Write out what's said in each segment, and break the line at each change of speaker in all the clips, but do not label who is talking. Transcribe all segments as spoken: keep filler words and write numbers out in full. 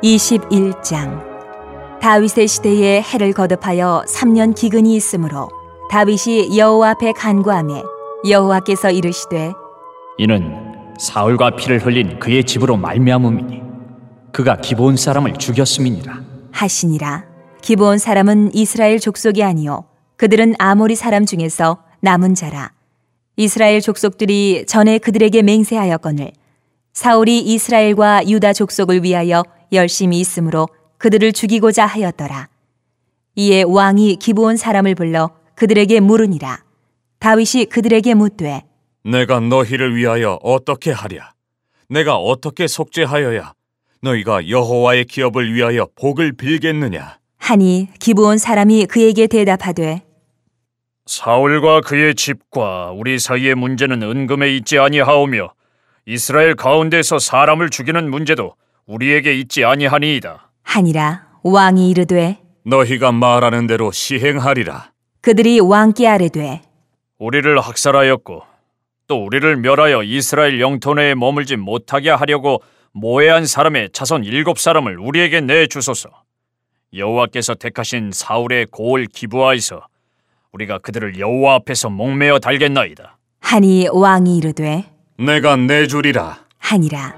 이십일 장. 다윗의 시대에 해를 거듭하여 삼 년 기근이 있으므로 다윗이 여호와 앞에 간구하매 여호와께서 이르시되
이는 사울과 피를 흘린 그의 집으로 말미암음이니 그가 기브온 사람을 죽였음이니라
하시니라. 기브온 사람은 이스라엘 족속이 아니요 그들은 아모리 사람 중에서 남은 자라. 이스라엘 족속들이 전에 그들에게 맹세하였거늘 사울이 이스라엘과 유다 족속을 위하여 열심히 있으므로 그들을 죽이고자 하였더라. 이에 왕이 기브온 사람을 불러 그들에게 물으니라. 다윗이 그들에게 묻되
내가 너희를 위하여 어떻게 하랴? 내가 어떻게 속죄하여야 너희가 여호와의 기업을 위하여 복을 빌겠느냐?
하니 기브온 사람이 그에게 대답하되
사울과 그의 집과 우리 사이의 문제는 은금에 있지 아니하오며 이스라엘 가운데서 사람을 죽이는 문제도 우리에게 있지 아니하니이다.
하니라. 왕이 이르되
너희가 말하는 대로 시행하리라.
그들이 왕께 아뢰되
우리를 학살하였고 또 우리를 멸하여 이스라엘 영토 내에 머물지 못하게 하려고 모해한 사람의 자손 일곱 사람을 우리에게 내주소서. 여호와께서 택하신 사울의 고을 기브아에서 우리가 그들을 여호와 앞에서 목매어 달겠나이다.
하니 왕이 이르되
내가 내주리라.
하니라.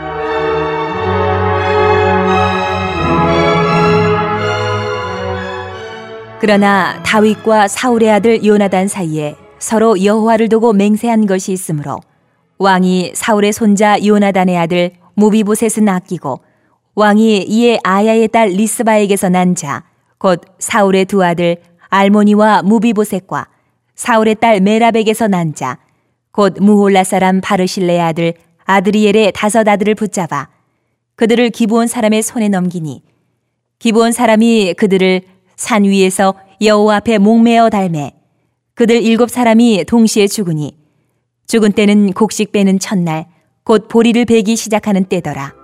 그러나 다윗과 사울의 아들 요나단 사이에 서로 여호와를 두고 맹세한 것이 있으므로 왕이 사울의 손자 요나단의 아들 무비보셋은 아끼고 왕이 이에 아야의 딸 리스바에게서 난 자 곧 사울의 두 아들 알모니와 무비보셋과 사울의 딸 메랍에게서 난 자 곧 무홀라 사람 바르실레의 아들 아드리엘의 다섯 아들을 붙잡아 그들을 기브온 사람의 손에 넘기니 기브온 사람이 그들을 산 위에서 여호와 앞에 목매어 달매 그들 일곱 사람이 동시에 죽으니 죽은 때는 곡식 빼는 첫날 곧 보리를 베기 시작하는 때더라.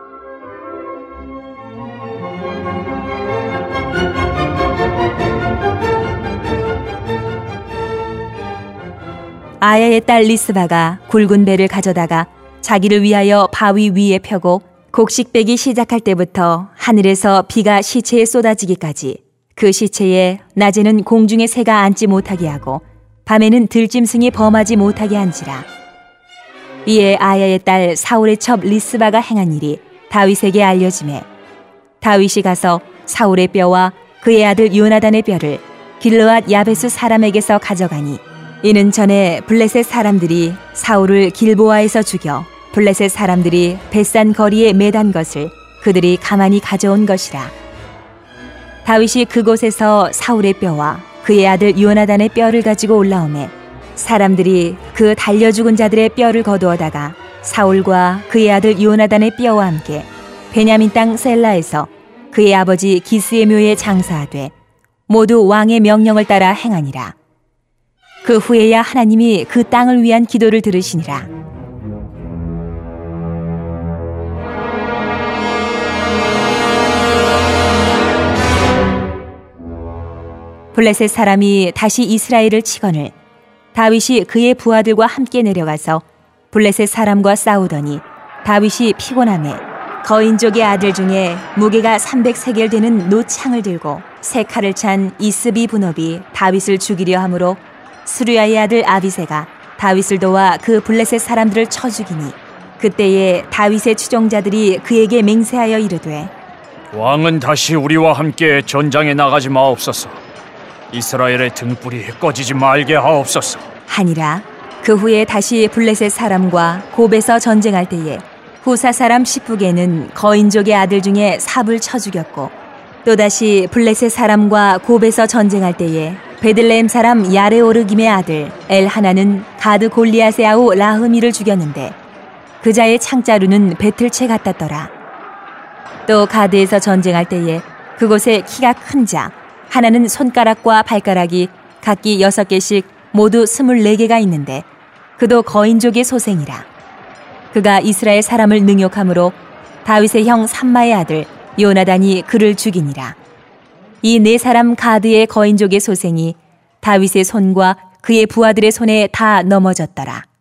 아야의 딸 리스바가 굵은 배를 가져다가 자기를 위하여 바위 위에 펴고 곡식 빼기 시작할 때부터 하늘에서 비가 시체에 쏟아지기까지 그 시체에 낮에는 공중의 새가 앉지 못하게 하고 밤에는 들짐승이 범하지 못하게 한지라. 이에 아야의 딸 사울의 첩 리스바가 행한 일이 다윗에게 알려지매 다윗이 가서 사울의 뼈와 그의 아들 요나단의 뼈를 길르앗 야베스 사람에게서 가져가니 이는 전에 블레셋 사람들이 사울을 길보아에서 죽여 블레셋 사람들이 벳산 거리에 매단 것을 그들이 가만히 가져온 것이라. 다윗이 그곳에서 사울의 뼈와 그의 아들 요나단의 뼈를 가지고 올라오매 사람들이 그 달려 죽은 자들의 뼈를 거두어다가 사울과 그의 아들 요나단의 뼈와 함께 베냐민 땅 셀라에서 그의 아버지 기스의 묘에 장사하되 모두 왕의 명령을 따라 행하니라. 그 후에야 하나님이 그 땅을 위한 기도를 들으시니라. 블레셋 사람이 다시 이스라엘을 치거늘 다윗이 그의 부하들과 함께 내려가서 블레셋 사람과 싸우더니 다윗이 피곤하매 거인족의 아들 중에 무게가 삼백 세겔 되는 노창을 들고 세 칼을 찬 이스비 분업이 다윗을 죽이려 하므로 스루야의 아들 아비새가 다윗을 도와 그 블레셋 사람들을 쳐 죽이니 그때에 다윗의 추종자들이 그에게 맹세하여 이르되
왕은 다시 우리와 함께 전장에 나가지 마옵소서. 이스라엘의 등불이 꺼지지 말게 하옵소서.
하니라. 그 후에 다시 블레셋 사람과 곱에서 전쟁할 때에 후사 사람 시프게는 거인족의 아들 중에 삽을 쳐 죽였고 또다시 블레셋 사람과 곱에서 전쟁할 때에 베들레헴 사람 야레오르김의 아들 엘하나는 가드 골리앗의 아우 라흐미를 죽였는데 그자의 창자루는 배틀채 같았더라. 또 가드에서 전쟁할 때에 그곳에 키가 큰 자 하나는 손가락과 발가락이 각기 여섯 개씩 모두 스물네 개가 있는데 그도 거인족의 소생이라. 그가 이스라엘 사람을 능욕함으로 다윗의 형 삼마의 아들 요나단이 그를 죽이니라. 이 네 사람 가드의 거인족의 소생이 다윗의 손과 그의 부하들의 손에 다 넘어졌더라.